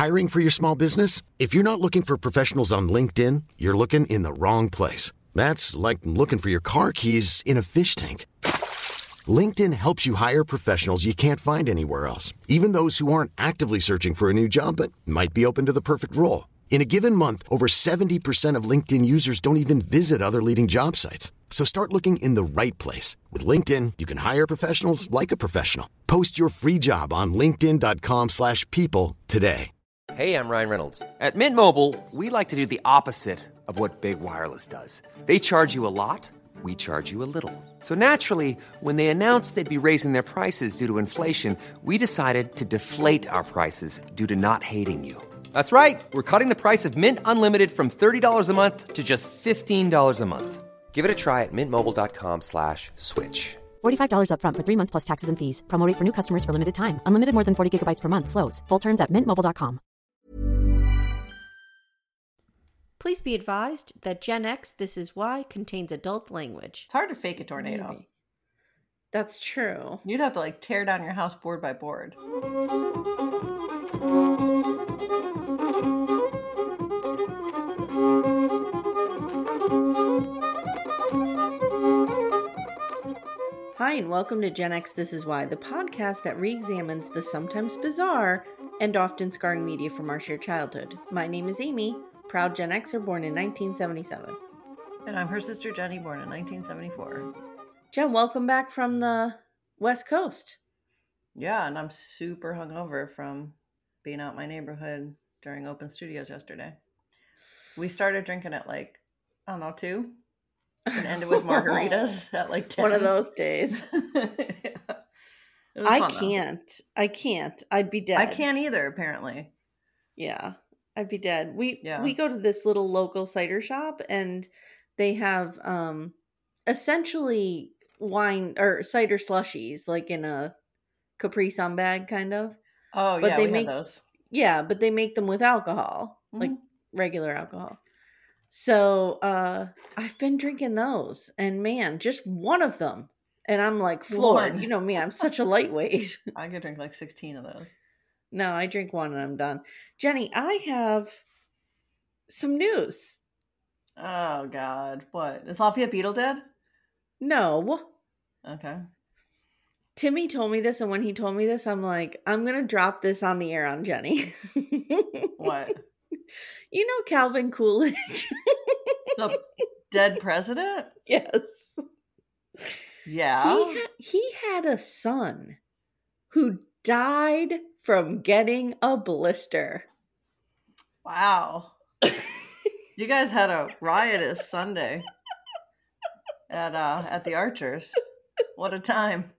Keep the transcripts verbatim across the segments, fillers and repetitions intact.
Hiring for your small business? If you're not looking for professionals on LinkedIn, you're looking in the wrong place. That's like looking for your car keys in a fish tank. LinkedIn helps you hire professionals you can't find anywhere else, even those who aren't actively searching for a new job but might be open to the perfect role. In a given month, over seventy percent of LinkedIn users don't even visit other leading job sites. So start looking in the right place. With LinkedIn, you can hire professionals like a professional. Post your free job on linkedin.com slash people today. Hey, I'm Ryan Reynolds. At Mint Mobile, we like to do the opposite of what Big Wireless does. They charge you a lot. We charge you a little. So naturally, when they announced they'd be raising their prices due to inflation, we decided to deflate our prices due to not hating you. That's right. We're cutting the price of Mint Unlimited from thirty dollars a month to just fifteen dollars a month. Give it a try at mintmobile.com slash switch. forty-five dollars up front for three months plus taxes and fees. Promo rate for new customers for limited time. Unlimited more than forty gigabytes per month. Slows full terms at mint mobile dot com. Please be advised that Gen X This Is Why contains adult language. It's hard to fake a tornado. Maybe. That's true. You'd have to like tear down your house board by board. Hi, and welcome to Gen X This Is Why, the podcast that re-examines the sometimes bizarre and often scarring media from our shared childhood. My name is Amy, proud Gen Xer born in nineteen seventy-seven. And I'm her sister Jenny, born in nineteen seventy-four. Jen, welcome back from the West Coast. Yeah, and I'm super hungover from being out in my neighborhood during open studios yesterday. We started drinking at like, I don't know, two? And ended with margaritas at like ten. One of those days. Yeah. I fun, can't. Though. I can't. I'd be dead. I can't either, apparently. Yeah, I'd be dead. We yeah. we go to this little local cider shop, and they have um essentially wine or cider slushies, like in a Capri Sun bag, kind of. Oh, but yeah, they we make had those. Yeah, but they make them with alcohol, mm-hmm. like regular alcohol. So uh, I've been drinking those, and man, just one of them, and I'm like floored. One. You know me, I'm such a lightweight. I could drink like sixteen of those. No, I drink one and I'm done. Jenny, I have some news. Oh, God. What? Is Lafayette Beetle dead? No. Okay. Timmy told me this, and when he told me this, I'm like, I'm going to drop this on the air on Jenny. What? You know Calvin Coolidge? The dead president? Yes. Yeah. He, ha- he had a son who died from getting a blister. Wow. You guys had a riotous Sunday at uh at the Archers. What a time.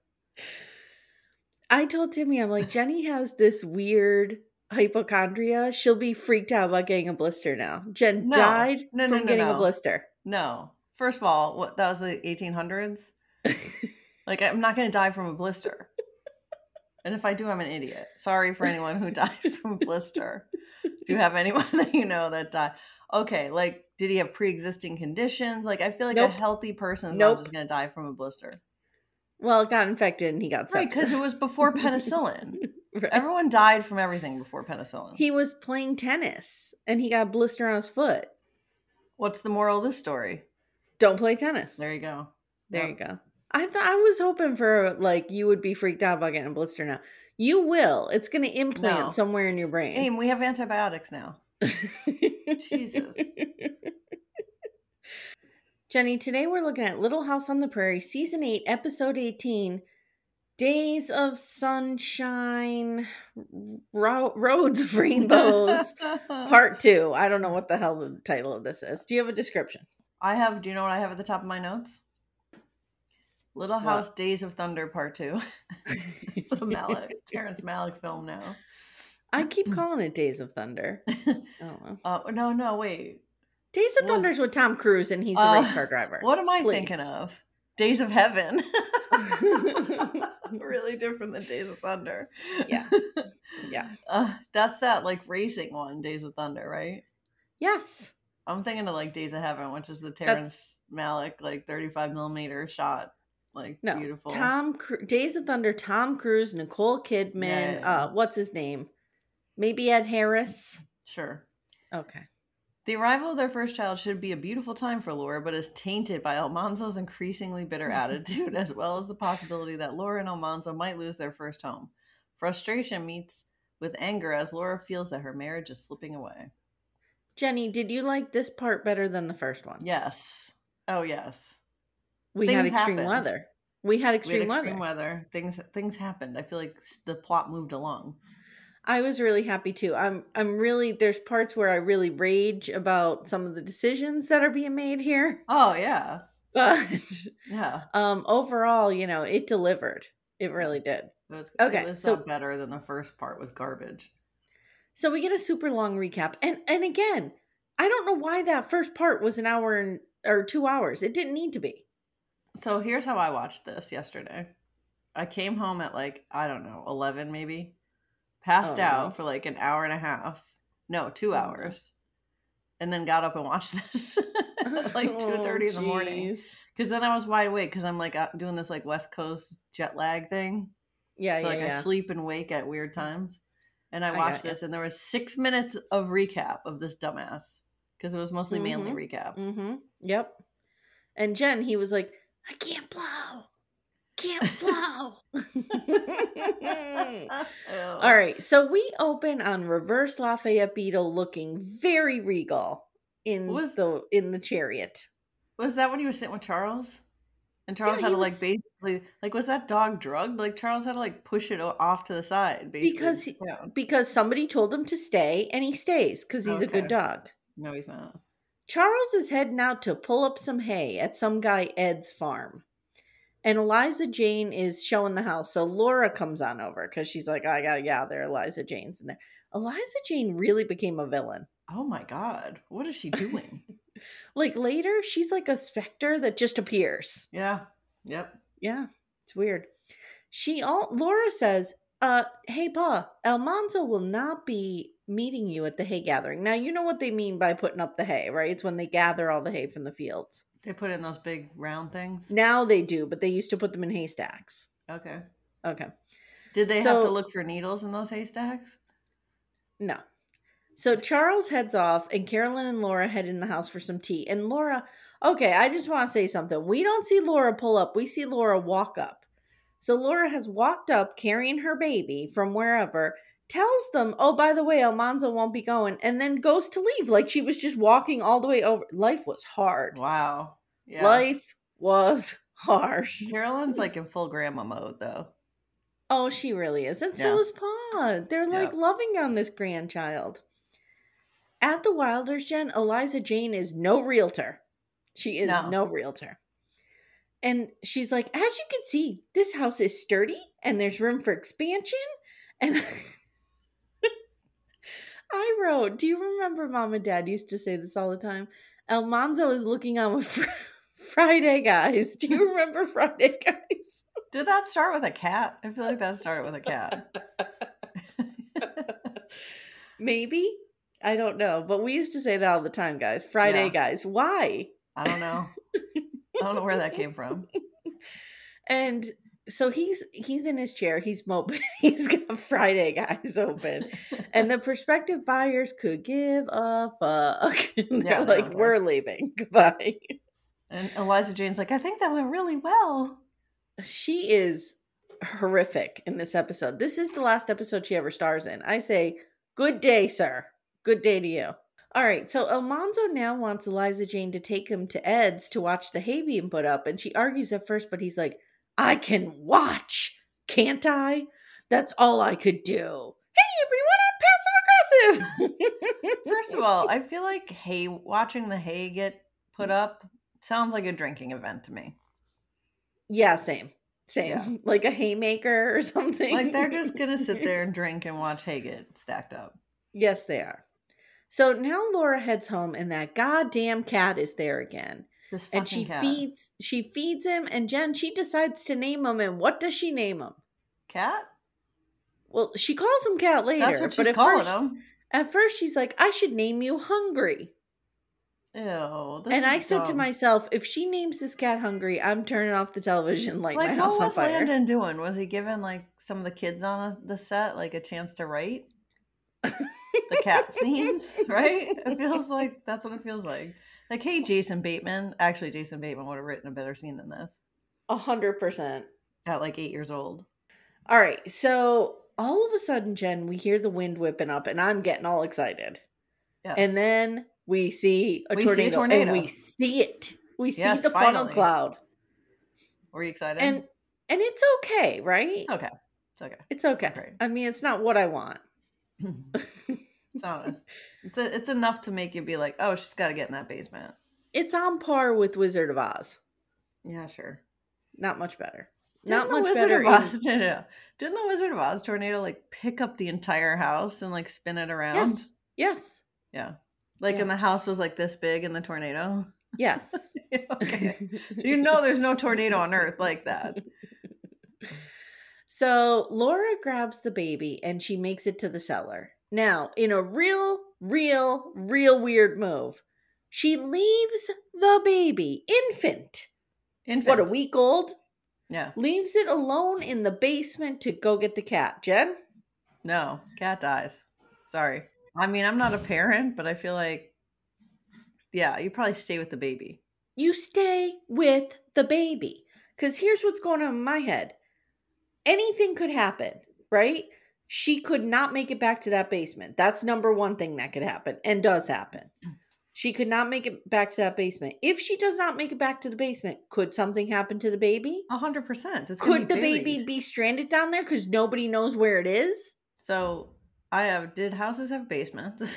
I told Timmy, I'm like, Jenny has this weird hypochondria. She'll be freaked out about getting a blister now. Jen no. died no, no, from no, getting no. a blister. No. First of all, what that was the eighteen hundreds? Like, I'm not going to die from a blister. And if I do, I'm an idiot. Sorry for anyone who died from a blister. If you have anyone that you know that died. Okay, like, did he have pre-existing conditions? Like, I feel like nope. a healthy person is nope. not just going to die from a blister. Well, it got infected and he got sepsis. Right, because it was before penicillin. Right. Everyone died from everything before penicillin. He was playing tennis and he got a blister on his foot. What's the moral of this story? Don't play tennis. There you go. There yep. you go. I thought I was hoping for like you would be freaked out about getting a blister now. You will. It's going to implant no. somewhere in your brain. Aim, we have antibiotics now. Jesus. Jenny, today we're looking at Little House on the Prairie, Season eight, Episode eighteen, Days of Sunshine, Ro- Roads of Rainbows, Part two. I don't know what the hell the title of this is. Do you have a description? I have, do you know what I have at the top of my notes? Little House what? Days of Thunder Part two. The Malick, Terrence Malick film now. I keep calling it Days of Thunder. I don't know. Uh, no, no, wait. Days of Thunder's with Tom Cruise and he's the uh, race car driver. What am I Please. thinking of? Days of Heaven. Really different than Days of Thunder. Yeah. Yeah. Uh, that's that like racing one, Days of Thunder, right? Yes. I'm thinking of like Days of Heaven, which is the Terrence that's... Malick like thirty-five millimeter shot. Like no. beautiful. Tom Cru- Days of Thunder, Tom Cruise, Nicole Kidman, yeah, yeah, yeah. uh what's his name? Maybe Ed Harris. Sure. Okay. The arrival of their first child should be a beautiful time for Laura, but is tainted by Almanzo's increasingly bitter attitude, as well as the possibility that Laura and Almanzo might lose their first home. Frustration meets with anger as Laura feels that her marriage is slipping away. Jenny, did you like this part better than the first one? Yes. Oh, yes. We Things had extreme happened. weather. We had extreme, we had extreme weather. weather. Things things happened. I feel like the plot moved along. I was really happy too. I'm I'm really there's parts where I really rage about some of the decisions that are being made here. Oh yeah. But yeah. Um overall, you know, it delivered. It really yeah. did. It was, okay. It was so better than the first part was garbage. So we get a super long recap. And and again, I don't know why that first part was an hour and or two hours. It didn't need to be. So here's how I watched this yesterday. I came home at like, I don't know, eleven maybe. Passed Oh, out no. for like an hour and a half. No, two Oh, hours. No. And then got up and watched this at like two thirty oh, in the morning. Because then I was wide awake because I'm like doing this like West Coast jet lag thing. Yeah, so yeah, like yeah. I sleep and wake at weird times. And I I watched got this and there was six minutes of recap of this dumbass. Because it was mostly Mhm. mainly recap. Mm-hmm. Yep. And Jen, he was like, I can't blow. Can't blow. All right. So we open on reverse Lafayette Beetle looking very regal in Was- the in the chariot. Was that when he was sitting with Charles? And Charles Yeah, had he to like was- basically like was that dog drugged? Like Charles had to like push it o- off to the side basically Because he, down. because somebody told him to stay and he stays because he's a good Okay. dog. No, he's not. Charles is heading out to pull up some hay at some guy Ed's farm. And Eliza Jane is showing the house. So Laura comes on over because she's like, I gotta get out there. Eliza Jane's in there. Eliza Jane really became a villain. Oh my god. What is she doing? Like later, she's like a specter that just appears. yeah. Yep. Yeah, it's weird. She all Laura says, uh, hey Pa, Almanzo will not be meeting you at the hay gathering. Now you know what they mean by putting up the hay, right? It's when they gather all the hay from the fields. They put in those big round things? Now they do, but they used to put them in haystacks. Okay. Okay. Did they So- have to look for needles in those haystacks? No. So Charles heads off and Carolyn and Laura head in the house for some tea. And Laura, okay, I just want to say something. We don't see Laura pull up. We see Laura walk up. So Laura has walked up carrying her baby from wherever, tells them, oh, by the way, Almanzo won't be going, and then goes to leave like she was just walking all the way over. Life was hard. Wow. Yeah. Life was harsh. Carolyn's like in full grandma mode though. Oh, she really is. And so Yeah. is Pa. They're like Yeah. loving on this grandchild. At the Wilders, Jen, Eliza Jane is no realtor. She is No. no realtor. And she's like, as you can see, this house is sturdy and there's room for expansion. And I wrote, do you remember Mom and Dad used to say this all the time? Almanzo is looking on with fr- Friday guys. Do you remember Friday guys? Did that start with a cat? I feel like that started with a cat. Maybe. I don't know. But we used to say that all the time, guys. Friday Yeah. guys. Why? I don't know. I don't know where that came from. And so he's he's in his chair, he's moping, he's got Friday guys open. And the prospective buyers could give a fuck. And they're Yeah, they like, don't care. we're leaving. Goodbye. And Eliza Jane's like, I think that went really well. She is horrific in this episode. This is the last episode she ever stars in. I say, good day, sir. Good day to you. All right, so Almanzo now wants Eliza Jane to take him to Ed's to watch the hay being put up. And she argues at first, but he's like, I can watch, can't I? That's all I could do. Hey, everyone, I'm passive aggressive. First of all, I feel like hay watching the hay get put up sounds like a drinking event to me. Yeah, same. Same. Yeah. Like a haymaker or something. Like they're just gonna sit there and drink and watch hay get stacked up. Yes, they are. So now Laura heads home and that goddamn cat is there again. This fucking And she cat. feeds she feeds him, and Jen, she decides to name him. And what does she name him? Cat? Well, she calls him Cat later. That's what she's but at calling first, him. At first she's like, I should name you Hungry. Ew. This And I is said to dumb. myself, if she names this cat Hungry, I'm turning off the television, like, my Like, house what on was fire. Landon doing? Was he giving like some of the kids on a, the set like a chance to write? the cat scenes, right? It feels like that's what it feels like. Like, hey, Jason Bateman. Actually, Jason Bateman would have written a better scene than this. A hundred percent. At like eight years old. All right. So all of a sudden, Jen, we hear the wind whipping up and I'm getting all excited. Yes. And then we see a, we tornado, see a tornado. And we see it. We see yes, the finally. funnel cloud. Were you excited? And and it's okay, right? It's okay. It's okay. It's okay. It's okay. I mean, it's not what I want. It's honest. It's a, it's enough to make you be like, oh, she's got to get in that basement. It's on par with Wizard of Oz. Yeah, sure. Not much better. Didn't Not the much Wizard better. Of Oz, in... no, no. Didn't the Wizard of Oz tornado like pick up the entire house and like spin it around? Yes. Yes. Yeah. Like, yeah. and the house was like this big in the tornado? Yes. Okay. You know there's no tornado on Earth like that. So Laura grabs the baby and she makes it to the cellar. Now, in a real, real, real weird move, she leaves the baby, infant, infant. what, a week old? Yeah. Leaves it alone in the basement to go get the cat. Jen? No, cat dies. Sorry. I mean, I'm not a parent, but I feel like, yeah, you probably stay with the baby. You stay with the baby. Because here's what's going on in my head. Anything could happen, right? She could not make it back to that basement. That's number one thing that could happen and does happen. She could not make it back to that basement. If she does not make it back to the basement, could something happen to the baby? A hundred percent. Could the baby be stranded down there because nobody knows where it is? So I have, did houses have basements?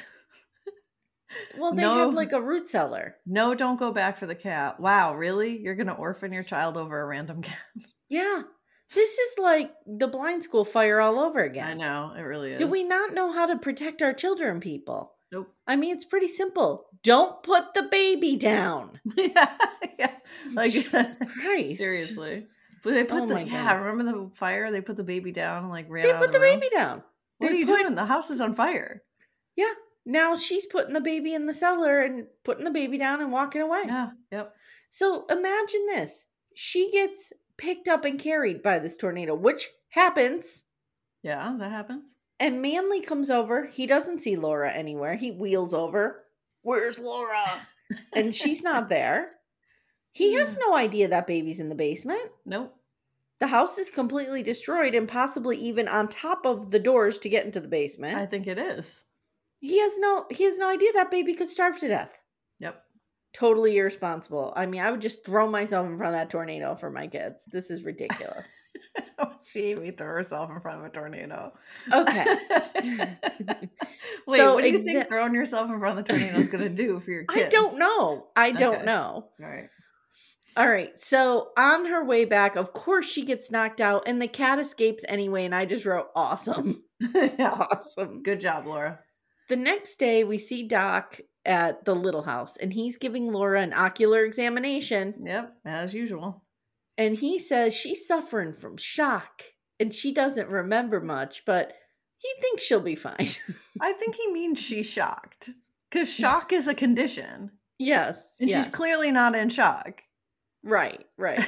Well, they no, have like a root cellar. No, don't go back for the cat. Wow, really? You're going to orphan your child over a random cat? Yeah. This is like the blind school fire all over again. I know, it really is. Do we not know how to protect our children, people? Nope. I mean, it's pretty simple. Don't put the baby down. yeah, yeah. Like, Jesus Christ. Seriously. But they put oh the, yeah, God. Remember the fire? They put the baby down and like ran They out put of the, the room? baby down. What they are you put... doing? The house is on fire. Yeah. Now she's putting the baby in the cellar and putting the baby down and walking away. Yeah, yep. So imagine this. She gets picked up and carried by this tornado, which happens. Yeah, that happens. And Manly comes over. He doesn't see Laura anywhere. He wheels over. Where's Laura? And she's not there. He yeah. has no idea that baby's in the basement. Nope. The house is completely destroyed and possibly even on top of the doors to get into the basement. I think it is. He has no he has no idea that baby could starve to death. Yep. Totally irresponsible. I mean, I would just throw myself in front of that tornado for my kids. This is ridiculous. She made me throw herself in front of a tornado. Okay. Wait, so what do you exa- think throwing yourself in front of the tornado is going to do for your kids? I don't know. I don't okay. know. All right. All right. So on her way back, of course, she gets knocked out and the cat escapes anyway. And I just wrote awesome. yeah. Awesome. Good job, Laura. The next day, we see Doc at the little house and he's giving Laura an ocular examination. Yep, as usual. And he says she's suffering from shock and she doesn't remember much, but he thinks she'll be fine. I think he means she's shocked because shock is a condition. Yes. And yes. she's clearly not in shock. Right, right.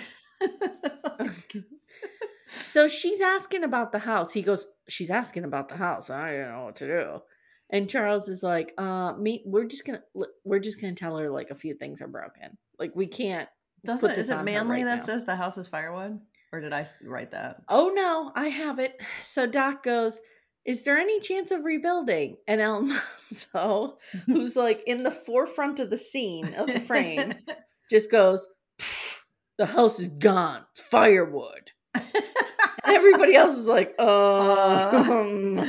So she's asking about the house. He goes, she's asking about the house. I don't know what to do. And Charles is like, uh, me, we're just gonna, we're just gonna tell her like a few things are broken. Like we can't. Doesn't put is it Manly right that now. says the house is firewood, or did I write that? Oh no, I have it. So Doc goes, "Is there any chance of rebuilding?" And Almanzo, who's like in the forefront of the scene of the frame, just goes, "The house is gone. It's firewood." And everybody else is like, um.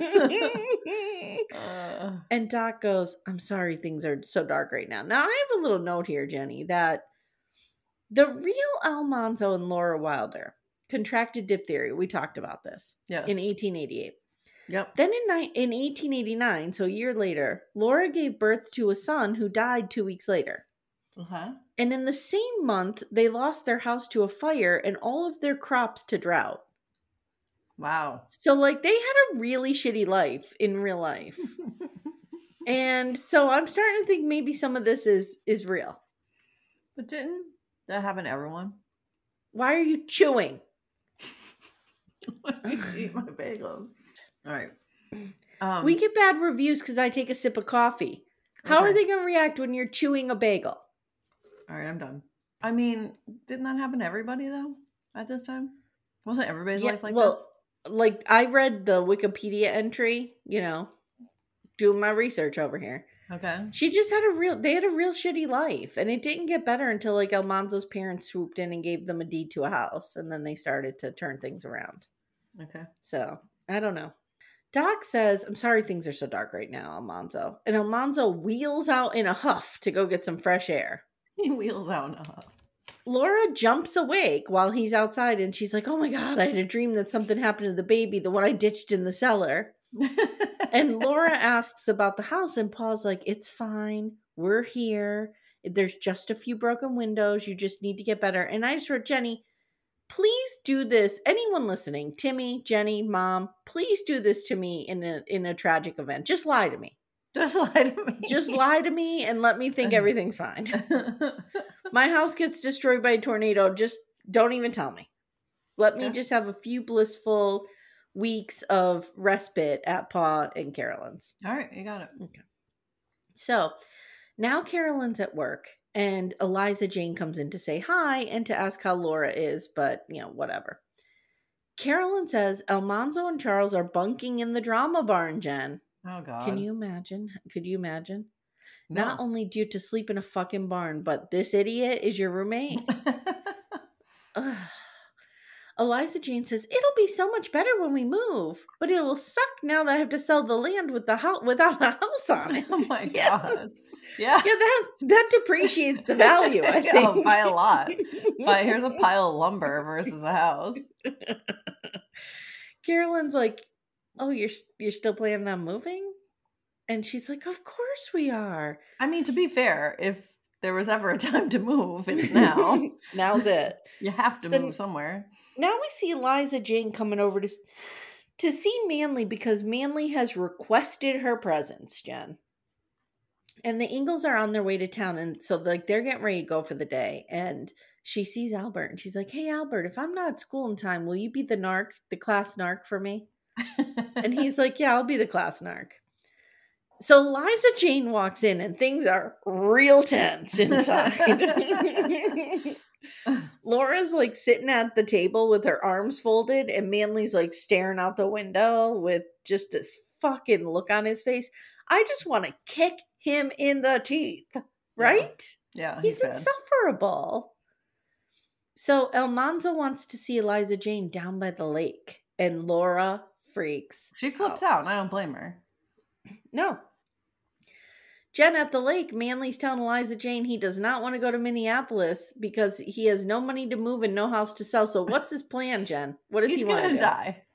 uh. And Doc goes, "I'm sorry things are so dark right now." Now, I have a little note here, Jenny, that the real Almanzo and Laura Wilder contracted diphtheria. We talked about this yes. in eighteen eighty-eight. Yep. Then in, ni- in eighteen eighty-nine, so a year later, Laura gave birth to a son who died two weeks later. Uh-huh. And in the same month, they lost their house to a fire and all of their crops to drought. Wow. So, like, they had a really shitty life in real life. And so I'm starting to think maybe some of this is is real. But didn't that happen to everyone? Why are you chewing? Let me eat my bagels. All right. Um, We get bad reviews because I take a sip of coffee. How okay. are they going to react when you're chewing a bagel? All right, I'm done. I mean, didn't that happen to everybody though at this time? Wasn't everybody's Yeah, life like well, this? like I read the Wikipedia entry, you know, doing my research over here. Okay. She just had a real, they had a real shitty life. And it didn't get better until like Almanzo's parents swooped in and gave them a deed to a house. And then they started to turn things around. Okay. So I don't know. Doc says, I'm sorry things are so dark right now, Almanzo. And Almanzo wheels out in a huff to go get some fresh air. He wheels out in a huff. Laura jumps awake while he's outside and she's like, oh my God, I had a dream that something happened to the baby, the one I ditched in the cellar. And Laura asks about the house and Paul's like, it's fine. We're here. There's just a few broken windows. You just need to get better. And I just wrote, Jenny, please do this. Anyone listening, Timmy, Jenny, Mom, please do this to me in a in a tragic event. Just lie to me. Just lie to me. Just lie to me and let me think everything's fine. My house gets destroyed by a tornado. Just don't even tell me. Let me Okay. just have a few blissful weeks of respite at Pa and Carolyn's. All right, you got it. Okay. So now Carolyn's at work and Eliza Jane comes in to say hi and to ask how Laura is, but you know, whatever. Carolyn says Almanzo and Charles are bunking in the drama barn, Jen. Oh God. Can you imagine? Could you imagine? No. Not only do you have to sleep in a fucking barn, but this idiot is your roommate? Ugh. Eliza Jane says, it'll be so much better when we move, but it will suck now that I have to sell the land with the house without a house on it. Oh my Yes. God. Yeah. Yeah, that that depreciates the value, I think. Yeah, by a lot. But here's a pile of lumber versus a house. Carolyn's like, oh, you're you're still planning on moving? And she's like, of course we are. I mean, to be fair, if there was ever a time to move, it's now. Now's it. You have to So- move somewhere. Now we see Eliza Jane coming over to to see Manly because Manly has requested her presence, Jen. And the Ingalls are on their way to town, and so like they're getting ready to go for the day. And she sees Albert, and she's like, "Hey, Albert, if I'm not at school in time, will you be the narc, the class narc for me?" And he's like, "Yeah, I'll be the class narc." So Eliza Jane walks in, and things are real tense inside. Laura's like sitting at the table with her arms folded, and Manly's like staring out the window with just this fucking look on his face. I just want to kick him in the teeth, right? Yeah, He's he said. insufferable. So Almanzo wants to see Eliza Jane down by the lake, and Laura freaks. She flips out, and I don't blame her. No. Jen, at the lake, Manly's telling Eliza Jane he does not want to go to Minneapolis because he has no money to move and no house to sell. So what's his plan, Jen? What does He's he want gonna to do? die.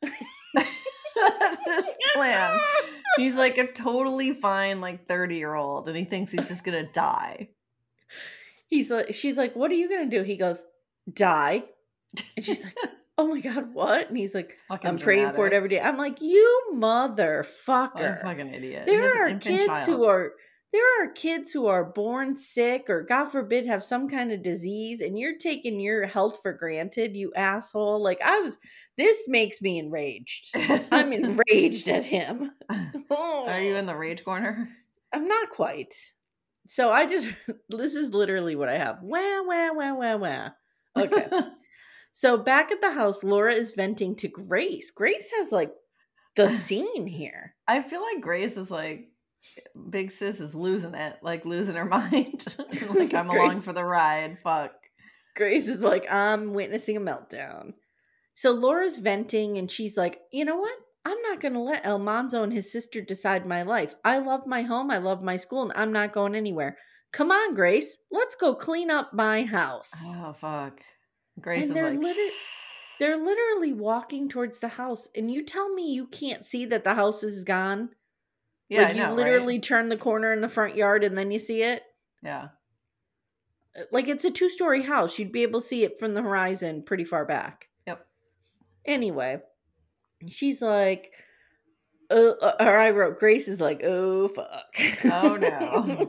That's his plan. He's like a totally fine, like thirty year old, and he thinks he's just gonna die. He's like, she's like, what are you gonna do? He goes, die. And she's like, oh my God, what? And he's like, Fucking I'm praying for it dramatic. every day. I'm like, you What a motherfucker. fucking idiot. He has There an are infant kids child. who are there are kids who are born sick or God forbid have some kind of disease, and you're taking your health for granted, you asshole. Like I was this makes me enraged. I'm enraged at him. Are you in the rage corner? I'm not quite. So I just this is literally what I have. Wah wah wah wah wah. Okay. So back at the house, Laura is venting to Grace. Grace has like the scene here. I feel like Grace is like, big sis is losing it, like losing her mind. Like I'm along Grace- for the ride. Fuck. Grace is like, I'm witnessing a meltdown. So Laura's venting and she's like, you know what? I'm not going to let Almanzo and his sister decide my life. I love my home. I love my school and I'm not going anywhere. Come on, Grace. Let's go clean up my house. Oh fuck. Grace And is they're like, liter- They're literally walking towards the house. And you tell me you can't see that the house is gone? yeah, like I you know, literally right? turn the corner in the front yard and then you see it? Yeah. Like it's a two-story house. You'd be able to see it from the horizon pretty far back. Yep. Anyway, she's like, uh, uh, or I wrote, Grace is like, oh, fuck. Oh, no.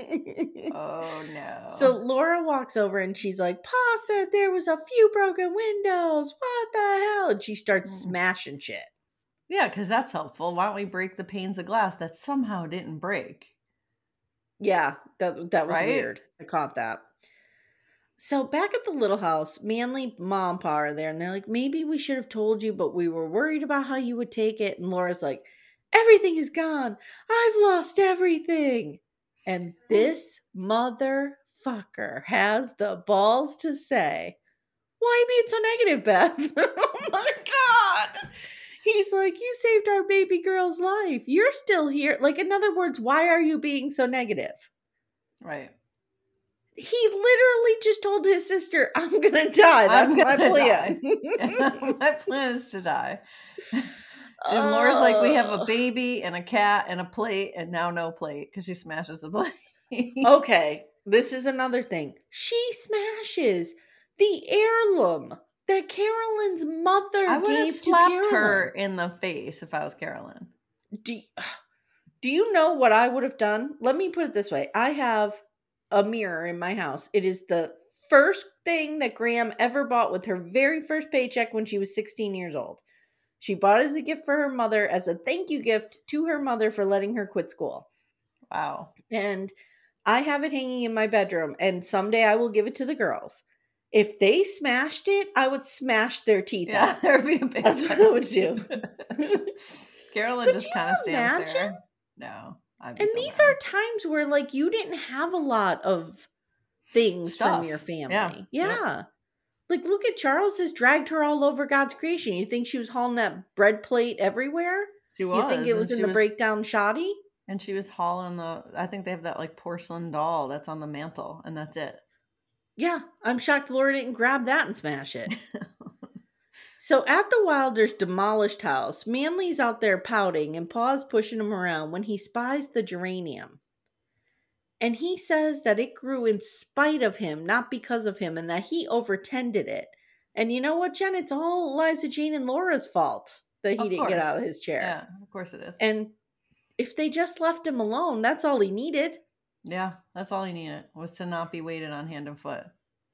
Oh no. So Laura walks over and she's like, Pa said there was a few broken windows. What the hell? And she starts Mm. smashing shit. Yeah, because that's helpful. Why don't we break the panes of glass that somehow didn't break? Yeah, that that was Right? weird. I caught that. So back at the little house, Manly, Mom, and Pa are there, and they're like, maybe we should have told you, but we were worried about how you would take it. And Laura's like, everything is gone. I've lost everything. And this motherfucker has the balls to say, why are you being so negative, Beth? Oh my God. He's like, you saved our baby girl's life. You're still here. Like, in other words, why are you being so negative? Right. He literally just told his sister, I'm going to die. That's I'm my gonna plan. die. My plan is to die. And Laura's like, we have a Oh. baby and a cat and a plate, and now no plate because she smashes the plate. Okay, this is another thing. She smashes the heirloom that Carolyn's mother I would have gave to slapped Carolyn. her in the face if I was Carolyn. Do, do you know what I would have done? Let me put it this way. I have a mirror in my house. It is the first thing that Graham ever bought with her very first paycheck when she was sixteen years old. She bought it as a gift for her mother, as a thank you gift to her mother for letting her quit school. Wow. And I have it hanging in my bedroom, and someday I will give it to the girls. If they smashed it, I would smash their teeth Yeah, out. there'd be a big That's what I would do. Carolyn Could just you kind of stands imagine? there. No. I'd be And so these mad. are times where, like, you didn't have a lot of things Stuff. from your family. Yeah. Yeah. Yep. Like, look at Charles has dragged her all over God's creation. You think she was hauling that bread plate everywhere? She was. You think it was and in she the was, breakdown shoddy? And she was hauling the, I think they have that like porcelain doll that's on the mantle, and that's it. Yeah, I'm shocked Laura didn't grab that and smash it. So at the Wilders' demolished house, Manly's out there pouting and Pa's pushing him around when he spies the geranium. And he says that it grew in spite of him, not because of him, and that he overtended it. And you know what, Jen? It's all Eliza Jane and Laura's fault that he Of didn't get out of course. his chair. Yeah, of course it is. And if they just left him alone, that's all he needed. Yeah, that's all he needed, was to not be weighted on hand and foot.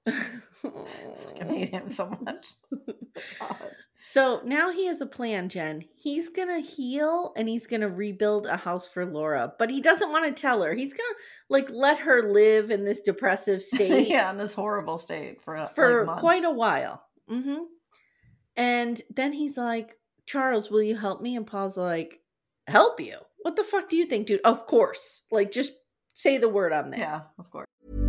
It's like I hate him so much. God. So now he has a plan, Jen. He's going to heal and he's going to rebuild a house for Laura, but he doesn't want to tell her. He's going to like let her live in this depressive state. Yeah, in this horrible state for, for like months. quite a while. Mm-hmm. And then he's like, Charles, will you help me? And Paul's like, help you? What the fuck do you think, dude? Of course. Like, just say the word, I'm there. Yeah, of course.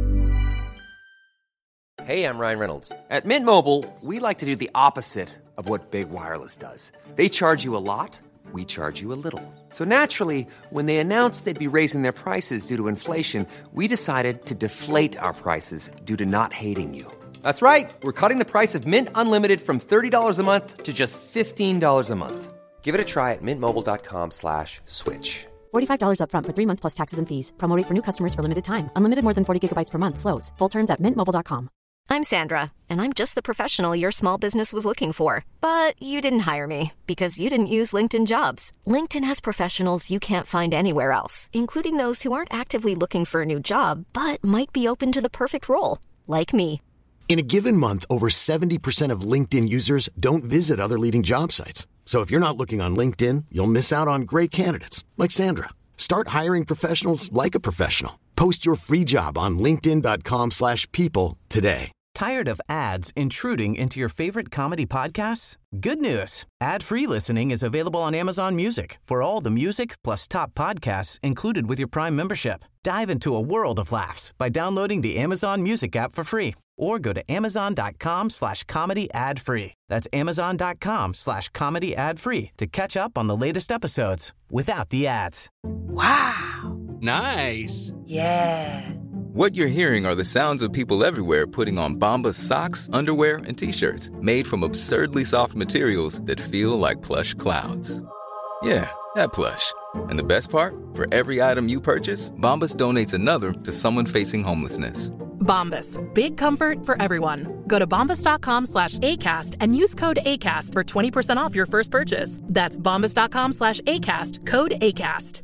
Hey, I'm Ryan Reynolds. At Mint Mobile, we like to do the opposite of what Big Wireless does. They charge you a lot, we charge you a little. So naturally, when they announced they'd be raising their prices due to inflation, we decided to deflate our prices due to not hating you. That's right. We're cutting the price of Mint Unlimited from thirty dollars a month to just fifteen dollars a month. Give it a try at mintmobile.com slash switch. forty-five dollars up front for three months plus taxes and fees. Promo rate for new customers for limited time. Unlimited more than forty gigabytes per month. Slows full terms at mint mobile dot com. I'm Sandra, and I'm just the professional your small business was looking for. But you didn't hire me because you didn't use LinkedIn Jobs. LinkedIn has professionals you can't find anywhere else, including those who aren't actively looking for a new job, but might be open to the perfect role, like me. In a given month, over seventy percent of LinkedIn users don't visit other leading job sites. So if you're not looking on LinkedIn, you'll miss out on great candidates like Sandra. Start hiring professionals like a professional. Post your free job on linkedin.com slash people today. Tired of ads intruding into your favorite comedy podcasts? Good news. Ad-free listening is available on Amazon Music for all the music plus top podcasts included with your Prime membership. Dive into a world of laughs by downloading the Amazon Music app for free or go to amazon.com slash comedy ad free. That's amazon.com slash comedy ad free to catch up on the latest episodes without the ads. Wow. Nice. Yeah. What you're hearing are the sounds of people everywhere putting on Bombas socks, underwear, and T-shirts made from absurdly soft materials that feel like plush clouds. Yeah, that plush. And the best part? For every item you purchase, Bombas donates another to someone facing homelessness. Bombas. Big comfort for everyone. Go to bombas.com slash ACAST and use code ACAST for twenty percent off your first purchase. That's bombas.com slash ACAST. Code ACAST.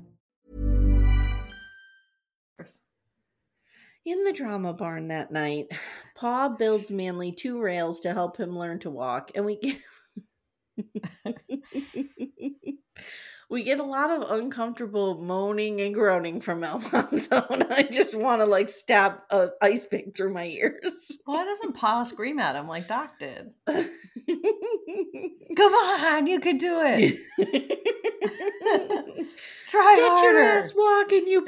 In the drama barn that night, Pa builds Manly two rails to help him learn to walk, and we get We get a lot of uncomfortable moaning and groaning from Alfonso, and I just want to like stab a ice pick through my ears. Why doesn't Pa scream at him like Doc did? Come on, you can do it. Try Get harder. your ass walking, you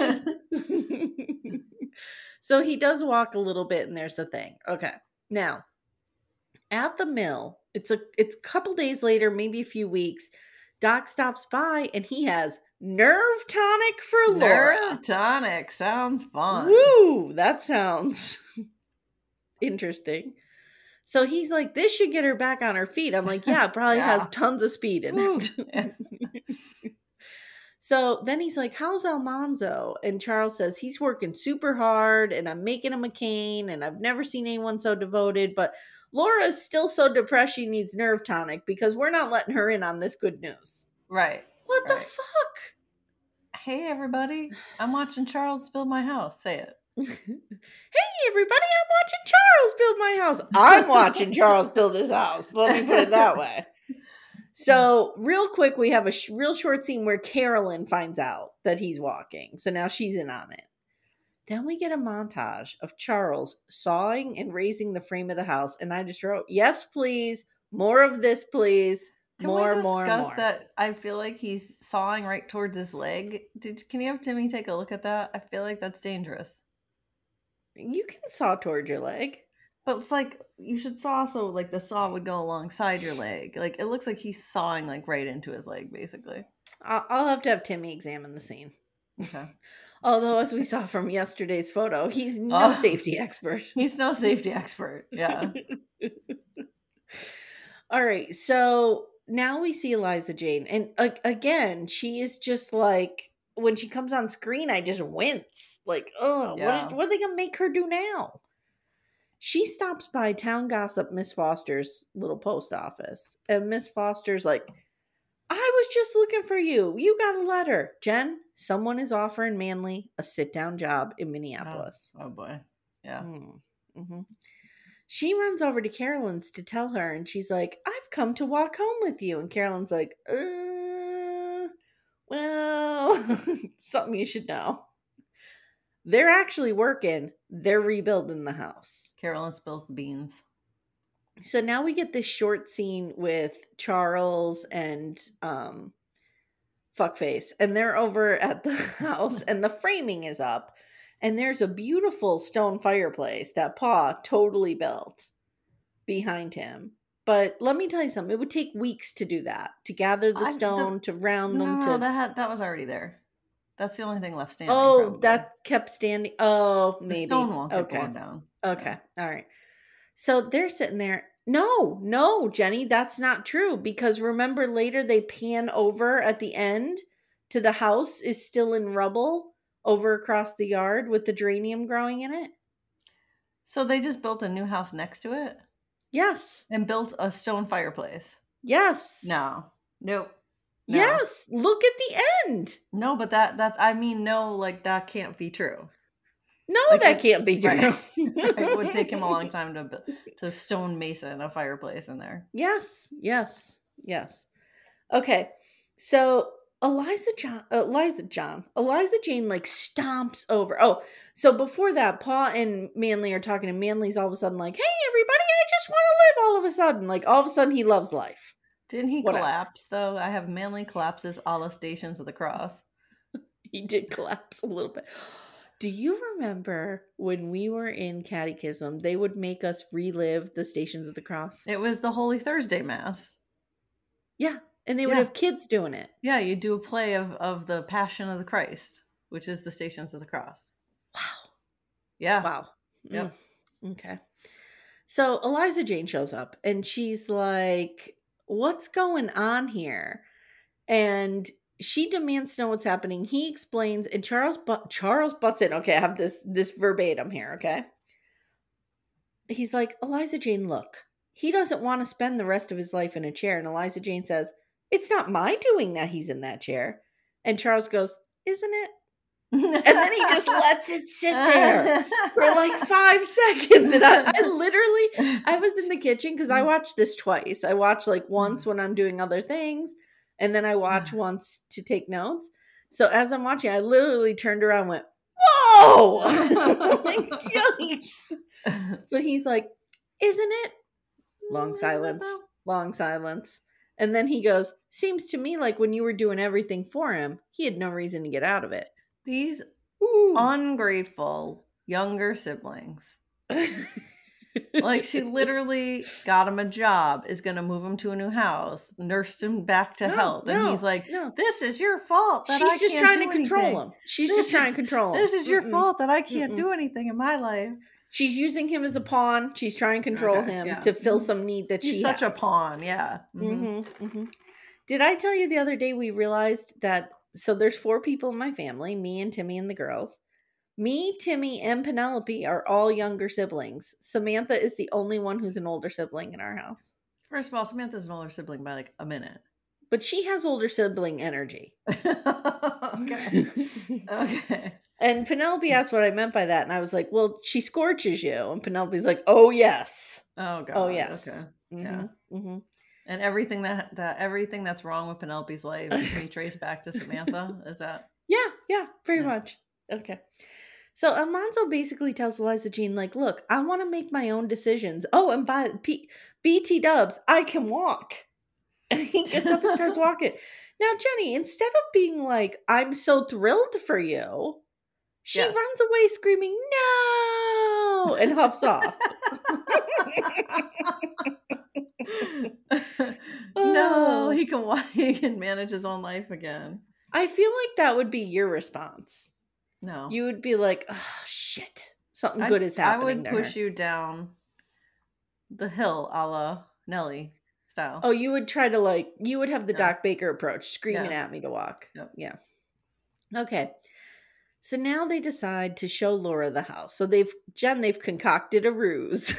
pony. So he does walk a little bit, and there's the thing. Okay, now at the mill, it's a it's a couple days later, maybe a few weeks. Doc stops by, and he has nerve tonic for Laura. Nerve tonic sounds fun. Woo, that sounds interesting. So he's like, this should get her back on her feet. I'm like, yeah, it probably Yeah. has tons of speed in it. So then he's like, how's Almanzo? And Charles says, he's working super hard, and I'm making him a cane, and I've never seen anyone so devoted, but Laura's still so depressed she needs nerve tonic because we're not letting her in on this good news. Right. What the right. fuck? Hey, everybody. I'm watching Charles build my house. Say it. Hey, everybody, I'm watching Charles build my house. I'm watching Charles build his house. Let me put it that way. So real quick, we have a sh- real short scene where Carolyn finds out that he's walking. So now she's in on it. Then we get a montage of Charles sawing and raising the frame of the house. And I just wrote, yes, please. More of this, please. Can more, we more, discuss more. that? I feel like he's sawing right towards his leg. Did Can you have Timmy take a look at that? I feel like that's dangerous. You can saw towards your leg. But it's like, you should saw so like the saw would go alongside your leg. Like, it looks like he's sawing like right into his leg, basically. I'll, I'll have to have Timmy examine the scene. Okay. Although, as we saw from yesterday's photo, he's no Oh. safety expert. He's no safety expert. Yeah. All right. So now we see Eliza Jane. And uh, again, she is just like, when she comes on screen, I just wince. Like, oh, Yeah. what, what are they going to make her do now? She stops by town gossip Miss Foster's little post office. And Miss Foster's like, I was just looking for you. You got a letter. Jen, someone is offering Manly a sit-down job in Minneapolis. Oh, oh boy. Yeah. Mm, mhm. She runs over to Carolyn's to tell her, and she's like, I've come to walk home with you. And Carolyn's like, uh, well, something you should know. They're actually working. They're rebuilding the house. Carolyn spills the beans. So now we get this short scene with Charles and um, Fuckface, and they're over at the house, and the framing is up, and there's a beautiful stone fireplace that Pa totally built behind him. But let me tell you something, it would take weeks to do that, to gather the I- the- stone, to round No, them, no, to... no, that had, that was already there. That's the only thing left standing. oh, probably. that kept standing. Oh, the maybe. stone wall kept okay. going down. Okay. All right. So they're sitting there. No, no, Jenny, that's not true. Because remember later they pan over at the end to the house is still in rubble over across the yard with the geranium growing in it. So they just built a new house next to it Yes. and built a stone fireplace. Yes. No. Nope. No. Yes. Look at the end. No, but that that's I mean no, like that can't be true. No, Like, that it- can't be true. Right. It would take him a long time to bu- to stone mason a fireplace in there. Yes, yes, yes. Okay, so Eliza John, Eliza John, Eliza Jane like stomps over. Oh, so before that, Pa and Manly are talking, and Manly's all of a sudden like, "Hey, everybody, I just want to live." All of a sudden, like all of a sudden, he loves life. Didn't he Whatever. collapse though? I have Manly collapses a la Stations of the Cross. He did collapse a little bit. Do you remember when we were in catechism, they would make us relive the Stations of the Cross? It was the Holy Thursday Mass. Yeah, and they would Yeah. have kids doing it. Yeah, you do a play of, of the Passion of the Christ, which is the Stations of the Cross. Wow. Yeah. Wow. Yep. Mm, okay. So Eliza Jane shows up and she's like, what's going on here? And she demands to know what's happening. He explains, and Charles but Charles butts in. Okay, I have this this verbatim here, okay? He's like, Eliza Jane, look, he doesn't want to spend the rest of his life in a chair. And Eliza Jane says, it's not my doing that he's in that chair. And Charles goes, isn't it? And then he just lets it sit there for like five seconds. And I, I literally, I was in the kitchen because I watched this twice. I watched like once when I'm doing other things, and then I watch once to take notes. So as I'm watching, I literally turned around and went, whoa! Like, yikes. So he's like, isn't it? Long silence. Long silence. And then he goes, seems to me like when you were doing everything for him, he had no reason to get out of it. These Ooh. ungrateful younger siblings. Like, she literally got him a job, is going to move him to a new house, nursed him back to No, health. And no, he's like, no. this is your fault that She's I just can't trying do to control anything. him. She's This just trying is- to control him. This is your Mm-mm. fault that I can't Mm-mm. do anything in my life. She's using him as a pawn. She's trying to control Okay, him yeah. to fill Mhm. some need that He's she such has. a pawn, yeah. Mhm. Mm-hmm, mm-hmm. Did I tell you the other day we realized that, so there's four people in my family, me and Timmy and the girls. Me, Timmy, and Penelope are all younger siblings. Samantha is the only one who's an older sibling in our house. First of all, Samantha's an older sibling by like a minute. But she has older sibling energy. Okay. Okay. And Penelope asked what I meant by that. And I was like, well, she scorches you. And Penelope's like, oh, yes. Oh god. Oh, yes. Okay. Mm-hmm, Yeah. mm-hmm. And everything that that everything that's wrong with Penelope's life can be traced back to Samantha. Is that? Yeah, yeah, pretty Yeah. much. Okay. So Almanzo basically tells Eliza Jean, like, look, I want to make my own decisions. Oh, and by P- B T dubs, I can walk. And he gets up and starts walking. Now, Jenny, instead of being like, I'm so thrilled for you, she Yes. runs away screaming, no, and huffs off. No, Oh. he can wa- he can manage his own life again. I feel like that would be your response. No, You would be like, oh, shit. Something I'd- good is happening I would to push her. you down the hill, a la Nelly style. Oh, you would try to like, you would have the Yeah. Doc Baker approach, screaming Yeah. at me to walk. Yep. Yeah. Okay. So now they decide to show Laura the house. So they've, Jen, they've concocted a ruse.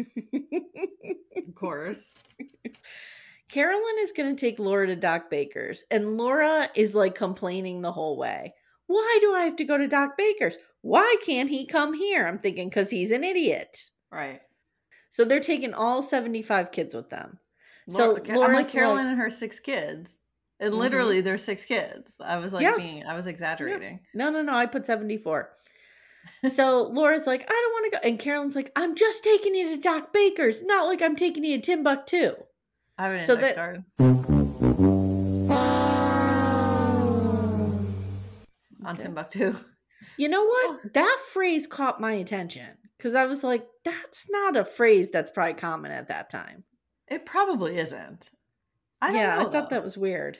Of course. Carolyn is going to take Laura to Doc Baker's, and Laura is like complaining the whole way. Why do I have to go to Doc Baker's? Why can't he come here? I'm thinking because he's an idiot. Right. So they're taking all seventy-five kids with them. Laura, So I'm Laura's like Carolyn like- and her six kids. And Mhm. literally there's six kids. I was like Yes. being I was exaggerating. No, no, no. I put seventy-four. So Laura's like, I don't want to go. And Carolyn's like, I'm just taking you to Doc Baker's. Not like I'm taking you to Timbuktu. I have an So index that- card. On Okay. Timbuktu. You know what? That phrase caught my attention because I was like, that's not a phrase that's probably common at that time. It probably isn't. I don't yeah, know. I thought though. that was weird.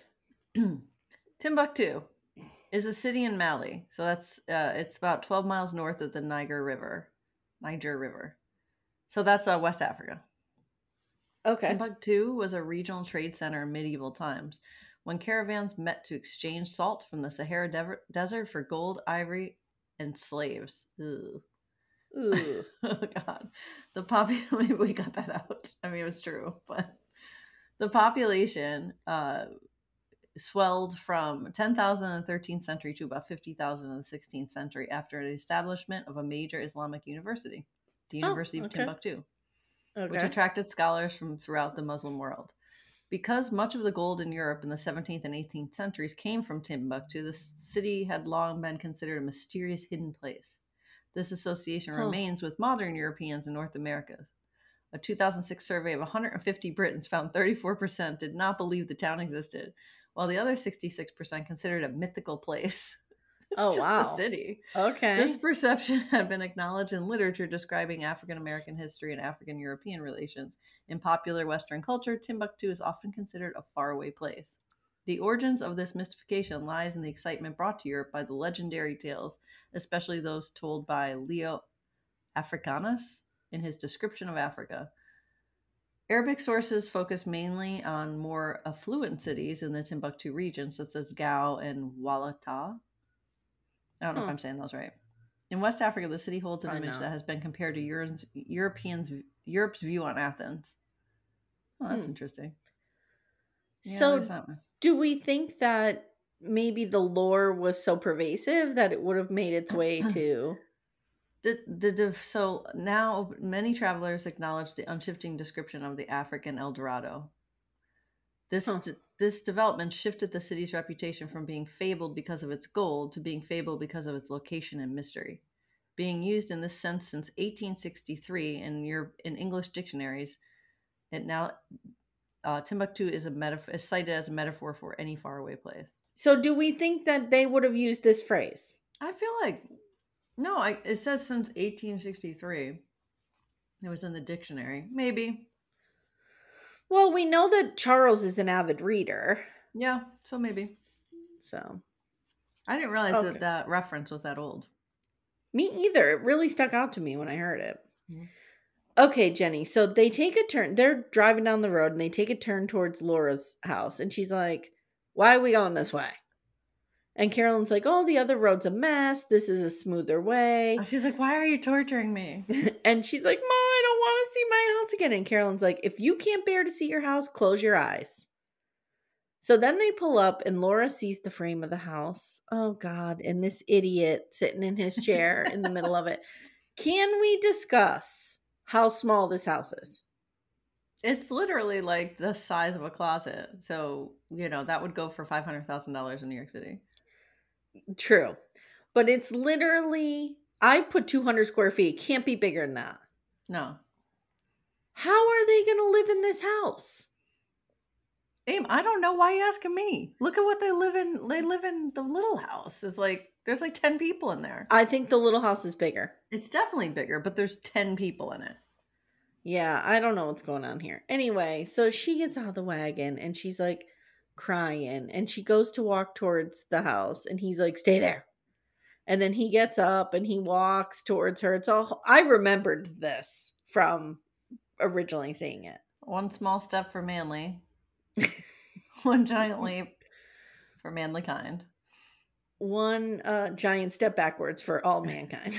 Timbuktu is a city in Mali. So that's uh it's about twelve miles north of the Niger River. Niger River. So that's uh, West Africa. Okay. Timbuktu was a regional trade center in medieval times when caravans met to exchange salt from the Sahara Dever- Desert for gold, ivory, and slaves. Ugh. Ooh. Oh God, the population. Maybe we got that out. I mean, it was true, but the population uh, swelled from ten thousand in the thirteenth century to about fifty thousand in the sixteenth century after the establishment of a major Islamic university, the Oh, University of okay. Timbuktu, which Okay. attracted scholars from throughout the Muslim world. Because much of the gold in Europe in the seventeenth and eighteenth centuries came from Timbuktu, the city had long been considered a mysterious hidden place. This association Huh. remains with modern Europeans in North America. A two thousand six survey of one hundred fifty Britons found thirty-four percent did not believe the town existed, while the other sixty-six percent considered it a mythical place. It's Oh, just wow. a city. Okay. This perception had been acknowledged in literature describing African American history and African European relations. In popular Western culture, Timbuktu is often considered a faraway place. The origins of this mystification lies in the excitement brought to Europe by the legendary tales, especially those told by Leo Africanus in his description of Africa. Arabic sources focus mainly on more affluent cities in the Timbuktu region, such as Gao and Walata. I don't know Huh. if I'm saying those right. In West Africa, the city holds an I image know. that has been compared to Europeans, Europeans, Europe's view on Athens. Oh, that's Hmm. interesting. Yeah, So there's that one. do we think that maybe the lore was so pervasive that it would have made its way to the the div- so now many travelers acknowledge the unshifting description of the African El Dorado. This Huh. d- this development shifted the city's reputation from being fabled because of its gold to being fabled because of its location and mystery. Being used in this sense since eighteen sixty-three in your in English dictionaries, it now uh, Timbuktu is a metaphor is cited as a metaphor for any faraway place. So do we think that they would have used this phrase? I feel like no, I, it says since eighteen sixty-three. It was in the dictionary. Maybe. Well, we know that Charles is an avid reader. Yeah, so maybe. So I didn't realize Okay. that that reference was that old. me either. It really stuck out to me when I heard it. Mhm. Okay, Jenny. So they take a turn. They're driving down the road and they take a turn towards Laura's house. And she's like, why are we going this way? And Carolyn's like, oh, the other road's a mess. This is a smoother way. She's like, why are you torturing me? And she's like, Mom, I don't want to see my house again. And Carolyn's like, if you can't bear to see your house, close your eyes. So then they pull up and Laura sees the frame of the house. Oh, God. And this idiot sitting in his chair in the middle of it. Can we discuss how small this house is? It's literally like the size of a closet. So, you know, that would go for five hundred thousand dollars in New York City. True. But it's literally, I put two hundred square feet. Can't be bigger than that. No. How are they going to live in this house? Aim, I don't know why you asking me. Look at what they live in. They live in the little house. It's like, there's like ten people in there. I think the little house is bigger. It's definitely bigger, but there's ten people in it. Yeah, I don't know what's going on here. Anyway, so she gets out of the wagon and she's like crying and she goes to walk towards the house and he's like, stay there. And then he gets up and he walks towards her. It's all, I remembered this from originally seeing it. One small step for manly, one giant leap for manly kind. One uh, giant step backwards for all mankind.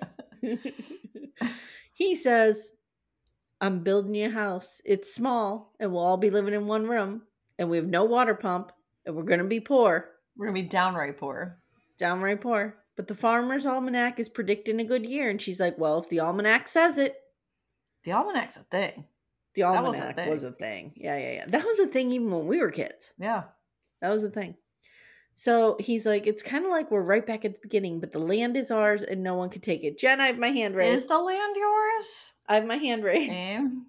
He says, I'm building you a house. It's small and we'll all be living in one room and we have no water pump and we're going to be poor. We're going to be downright poor. Downright poor. But the Farmer's Almanac is predicting a good year. And she's like, well, if the Almanac says it. The Almanac's a thing. The That Almanac was a thing. was a thing. Yeah, yeah, yeah. That was a thing even when we were kids. Yeah. That was a thing. So he's like, it's kind of like we're right back at the beginning, but the land is ours and no one could take it. Jen, I have my hand raised. Is the land yours? I have my hand raised. Aim?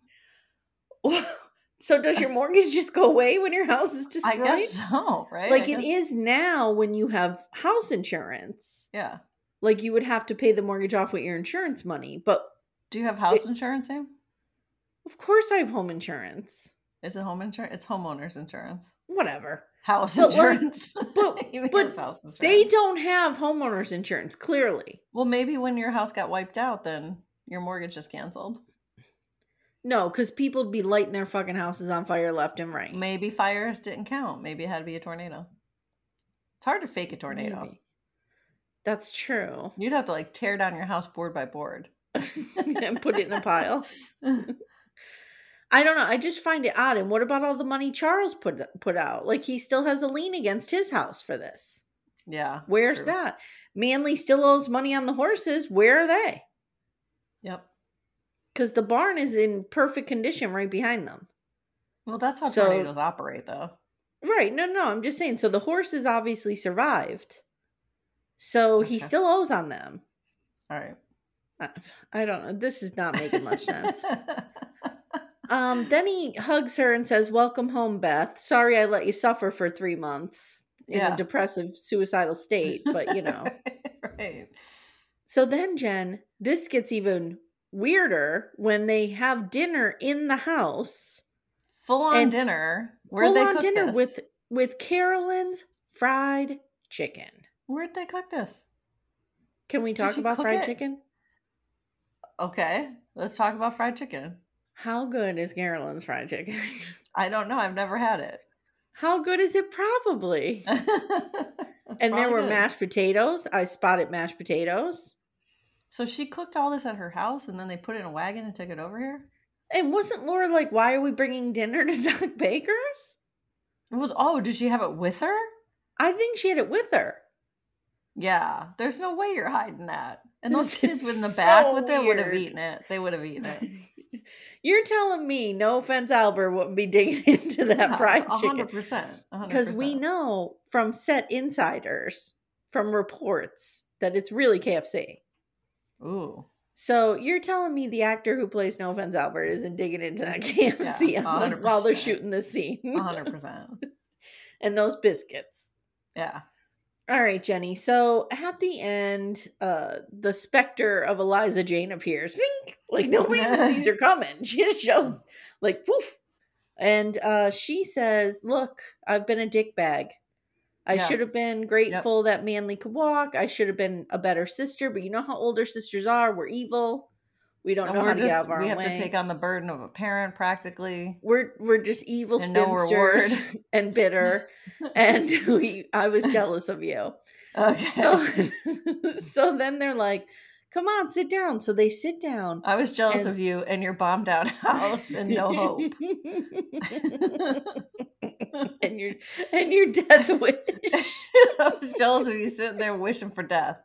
So does your mortgage just go away when your house is I destroyed? guess so, right? Like I it guess- is now when you have house insurance. Yeah. Like you would have to pay the mortgage off with your insurance money. But Do you have house It- insurance, Aim? of course I have home insurance. Is it home insurance? It's homeowner's insurance. Whatever. House But, like, insurance. but- He has but house insurance. They don't have homeowners insurance, clearly. Well, maybe when your house got wiped out, then your mortgage is canceled. No, because people would be lighting their fucking houses on fire left and right. Maybe fires didn't count. Maybe it had to be a tornado. It's hard to fake a tornado. Maybe. That's true. You'd have to like tear down your house board by board. And put it in a pile. I don't know. I just find it odd. And what about all the money Charles put put out? Like he still has a lien against his house for this. Yeah. Where's true. that? Manly still owes money on the horses. Where are they? Yep. Because the barn is in perfect condition right behind them. Well, that's how So- tornadoes operate, though. Right. No, no, I'm just saying. So the horses obviously survived. So he Okay. still owes on them. All right. I, I don't know. This is not making much sense. Um, then he hugs her and says, welcome home, Beth. Sorry I let you suffer for three months in Yeah. a depressive, suicidal state, but you know. Right. So then, Jen, this gets even weirder when they have dinner in the house. Full on And dinner. Where'd Full they on cook dinner this? with with Carolyn's fried chicken. Where'd they cook this? Can we talk she about cook fried it? chicken? Okay, let's talk about fried chicken. How good is Carolyn's fried chicken? I don't know. I've never had it. How good is it? Probably. And there were mashed potatoes. I spotted mashed potatoes. So she cooked all this at her house, and then they put it in a wagon and took it over here. And wasn't Laura like, why are we bringing dinner to Doc Baker's? Well, oh, did she have it with her? I think she had it with her. Yeah, there's no way you're hiding that. And those This kids is in the back so with it would have weird. eaten it. They would have eaten it. You're telling me, no offense, Albert wouldn't be digging into that Yeah, fried a chicken. hundred percent. a hundred Because we percent. know from set insiders, from reports, that it's really K F C. Ooh. So you're telling me the actor who plays No Offense Albert isn't digging into that K F C Yeah, on the, while they're one hundred percent. shooting this scene? A hundred percent. And those biscuits. Yeah. All right, Jenny. So at the end, uh, the specter of Eliza Jane appears. Think! Like nobody even sees her coming. She just shows like poof. And uh, she says, look, I've been a dickbag. I Yeah. should have been grateful that Manly could walk. I should have been a better sister. But you know how older sisters are. We're evil. We don't And know we're how to get just out of our we own have way. to take on the burden of a parent practically. We're we're just evil And no spinsters reward. and bitter. And we I was jealous of you. Okay. So, so then they're like, come on, sit down. So they sit down. I was jealous and- of you and your bombed out house and no hope. and your and your death wish. I was jealous of you sitting there wishing for death.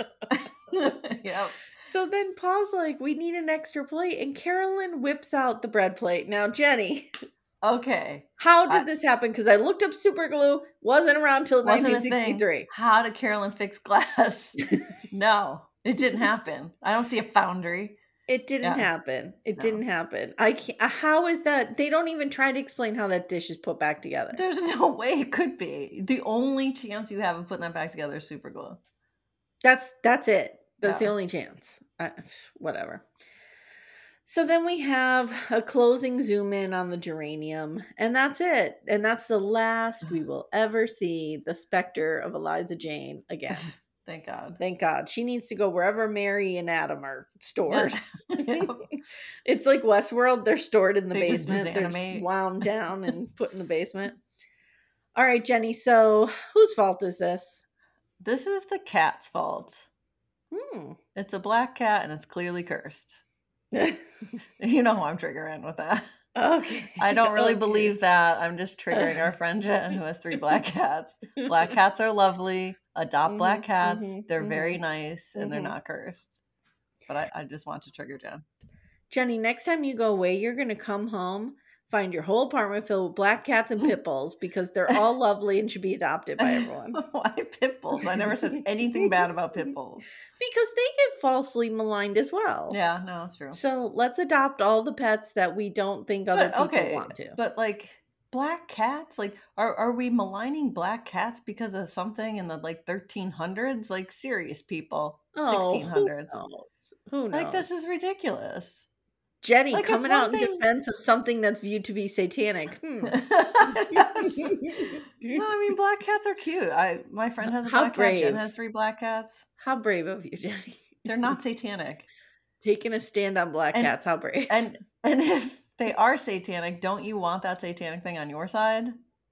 Yep. So then Paul's like, we need an extra plate. And Carolyn whips out the bread plate. Now, Jenny, Okay. how did I- this happen? Because I looked up super glue. Wasn't around till Wasn't a nineteen sixty-three. thing. How did Carolyn fix glass? No, it didn't happen. I don't see a foundry. It didn't Yeah. happen. It No. didn't happen. I can't. How is that? They don't even try to explain how that dish is put back together. There's no way it could be. The only chance you have of putting that back together is super glue. That's that's it. That's the Yeah. only chance. I, whatever. So then we have a closing zoom in on the geranium, and that's it. And that's the last we will ever see the specter of Eliza Jane again. Thank God. Thank God. She needs to go wherever Mary and Adam are stored. Yeah. It's like Westworld. They're stored in the They just basement. They're just disanimate. wound down and put in the basement. All right, Jenny. So whose fault is this? This is the cat's fault. Hmm. It's a black cat and it's clearly cursed. You know who I'm triggering with that. Okay. I don't really Okay. believe that. I'm just triggering our friend Jen, who has three black cats. Black cats are lovely. Adopt black Mhm, cats. mhm, They're mhm, very nice and they're mhm. not cursed. But I, I just want to trigger Jen. Jenny, next time you go away, you're going to come home, find your whole apartment filled with black cats and pit bulls because they're all lovely and should be adopted by everyone. Why pit bulls? I never said anything bad about pit bulls. Because they get falsely maligned as well. Yeah, no, it's true. So let's adopt all the pets that we don't think other But, people okay, want to. but like black cats, like are are we maligning black cats because of something in the like thirteen hundreds? Like serious people, Oh, sixteen hundreds. Who knows? Who knows? Like this is ridiculous. Jenny like, it's coming one out in thing- defense of something that's viewed to be satanic. Hmm. Yes. No, I mean black cats are cute. I my friend has a How black cat. Jen brave. has three black cats. How brave of you, Jenny. They're not satanic. Taking a stand on black And- cats. How brave. And and if they are satanic, don't you want that satanic thing on your side?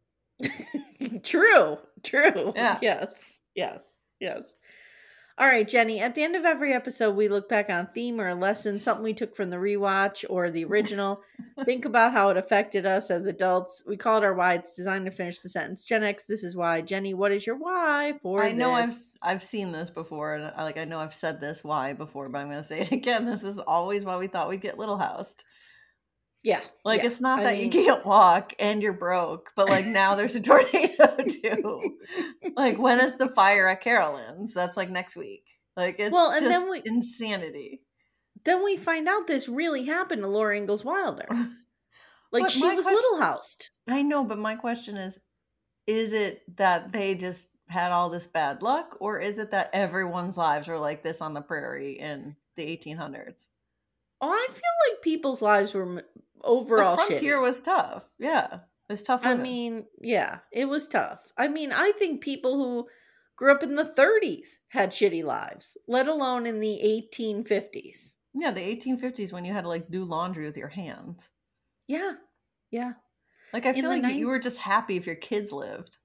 True. True. Yeah. Yes. Yes. Yes. All right, Jenny. At the end of every episode, we look back on theme or a lesson, something we took from the rewatch or the original. Think about how it affected us as adults. We call it our why. It's designed to finish the sentence. Gen X, this is why. Jenny, what is your why for I know this? I've I've seen this before, and I, like I know I've said this why before, but I'm going to say it again. This is always why we thought we'd get Little Housed. Yeah. Like yeah. it's not I that mean- you can't walk and you're broke, but like now there's a tornado too. Like when is the fire at Carolyn's? That's like next week. Like it's Well, and just then we- insanity. Then we find out this really happened to Laura Ingalls Wilder. Like But she my was question- Little Housed. I know, but my question is, is it that they just had all this bad luck, or is it that everyone's lives were like this on the prairie in the eighteen hundreds? Oh, I feel like people's lives were m- overall the frontier shitty. was tough. Yeah, it's tough. I living. mean, yeah, it was tough. I mean, I think people who grew up in the thirties had shitty lives, let alone in the eighteen fifties. yeah, the eighteen fifties when you had to like do laundry with your hands. Yeah, yeah, Like I In feel the like you nine- were just happy if your kids lived.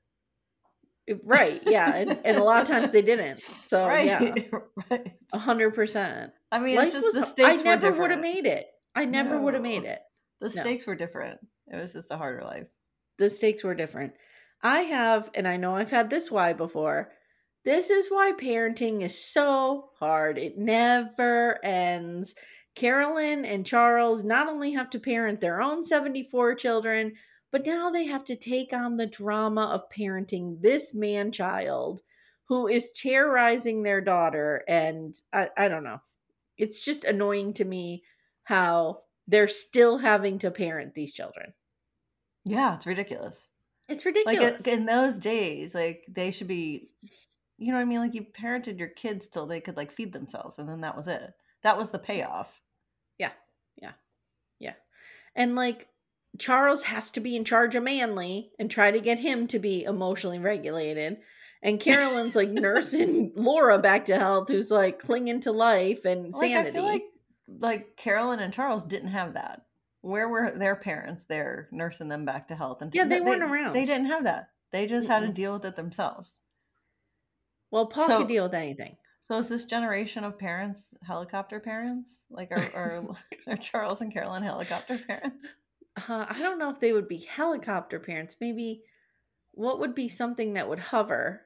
It- right, yeah, and, and a lot of times they didn't. So right, yeah, right. a hundred percent. I mean, Life it's just was. the I stakes were never different. would have made it. I never would have No. made it. The No. stakes were different. It was just a harder life. The stakes were different. I have, and I know I've had this why before, this is why parenting is so hard. It never ends. Carolyn and Charles not only have to parent their own seventy-four children, but now they have to take on the drama of parenting this man-child who is terrorizing their daughter. And I, I don't know. It's just annoying to me how they're still having to parent these children. Yeah, it's ridiculous. It's ridiculous. Like in those days, like they should be, you know what I mean? Like you parented your kids till they could like feed themselves, and then that was it. That was the payoff. Yeah, yeah, yeah. And like Charles has to be in charge of Manly and try to get him to be emotionally regulated. And Carolyn's like nursing Laura back to health, who's like clinging to life and Like sanity. I feel like like Carolyn and Charles didn't have that. Where were their parents there nursing them back to health? And Yeah, they weren't around. They didn't have that. They just had to Mm-mm. deal with it themselves. Well, Paul So- could deal with anything. So is this generation of parents helicopter parents? Like are are, are Charles and Carolyn helicopter parents? Uh, I don't know if they would be helicopter parents. Maybe what would be something that would hover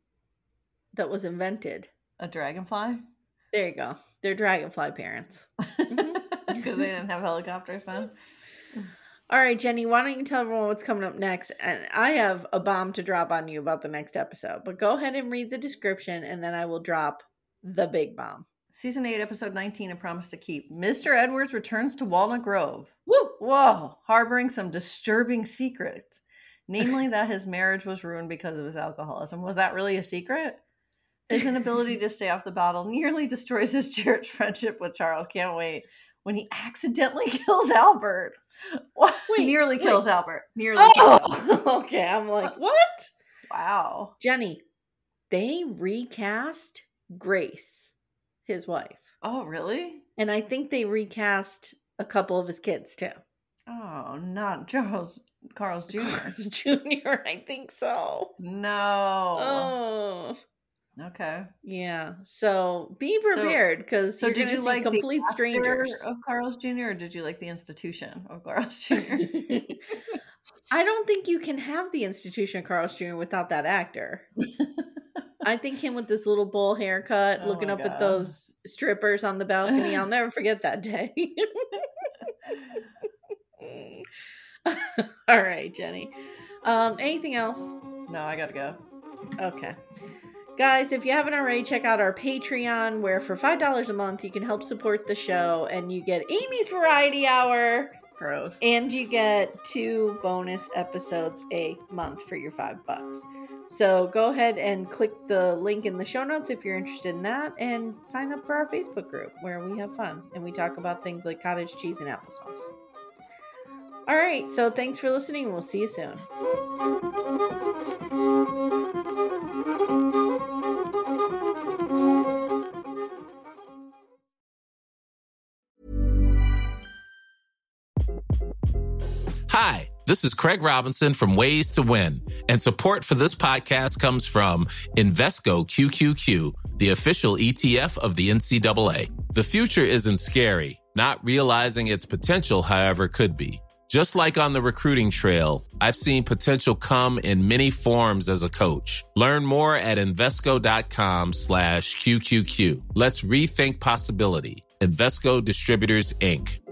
that was invented? A dragonfly? There you go. They're dragonfly parents. Because they didn't have helicopters then. All right, Jenny, why don't you tell everyone what's coming up next? And I have a bomb to drop on you about the next episode, but go ahead and read the description and then I will drop the big bomb. Season eight, episode nineteen, A Promise to Keep. Mister Edwards returns to Walnut Grove. Woo! Whoa! Harboring some disturbing secrets. Namely that his marriage was ruined because of his alcoholism. Was that really a secret? His inability to stay off the bottle nearly destroys his cherished friendship with Charles. Can't wait. When he accidentally kills Albert. What? Wait, Nearly wait. kills Albert. Nearly kills Albert. Oh, okay. I'm like, what? Wow. Jenny, they recast Grace, his wife. Oh, really? And I think they recast a couple of his kids too. Oh, not Charles Carl's Junior Carl's Junior, I think so. No. Oh, Okay. yeah. So be prepared because So you're did going to you see like complete the actor strangers. of Carl's Junior or did you like the institution of Carl's Junior? I don't think you can have the institution of Carl's Junior without that actor. I think him with this little bowl haircut, Oh looking my up at God. those strippers on the balcony. I'll never forget that day. All right, Jenny. Um, anything else? No, I gotta go. Okay. Guys, if you haven't already, check out our Patreon, where for five dollars a month, you can help support the show, and you get Amy's Variety Hour, Gross. and you get two bonus episodes a month for your five bucks. So go ahead and click the link in the show notes if you're interested in that, and sign up for our Facebook group, where we have fun, and we talk about things like cottage cheese and applesauce. All right, so thanks for listening. We'll see you soon. Hi, this is Craig Robinson from Ways to Win, and support for this podcast comes from Invesco Q Q Q, the official E T F of the N C double A. The future isn't scary. Not realizing its potential, however, could be. Just like on the recruiting trail, I've seen potential come in many forms as a coach. Learn more at Invesco.com slash QQQ. Let's rethink possibility. Invesco Distributors, Incorporated.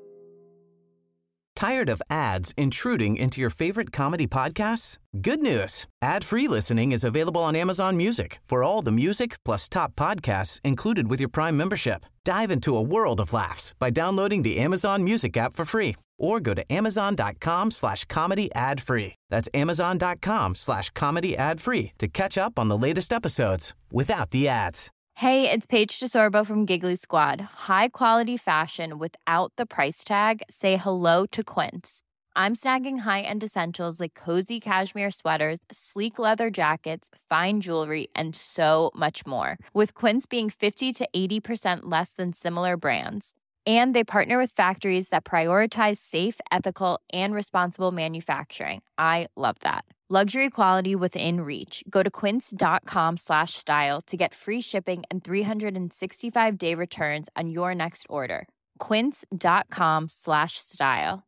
Tired of ads intruding into your favorite comedy podcasts? Good news. Ad-free listening is available on Amazon Music for all the music plus top podcasts included with your Prime membership. Dive into a world of laughs by downloading the Amazon Music app for free or go to amazon.com slash comedy ad free. That's amazon.com slash comedy ad free to catch up on the latest episodes without the ads. Hey, it's Paige DeSorbo from Giggly Squad. High quality fashion without the price tag. Say hello to Quince. I'm snagging high-end essentials like cozy cashmere sweaters, sleek leather jackets, fine jewelry, and so much more. With Quince being fifty to eighty percent less than similar brands. And they partner with factories that prioritize safe, ethical, and responsible manufacturing. I love that. Luxury quality within reach. Go to quince.com slash style to get free shipping and three sixty-five day returns on your next order. Quince.com slash style.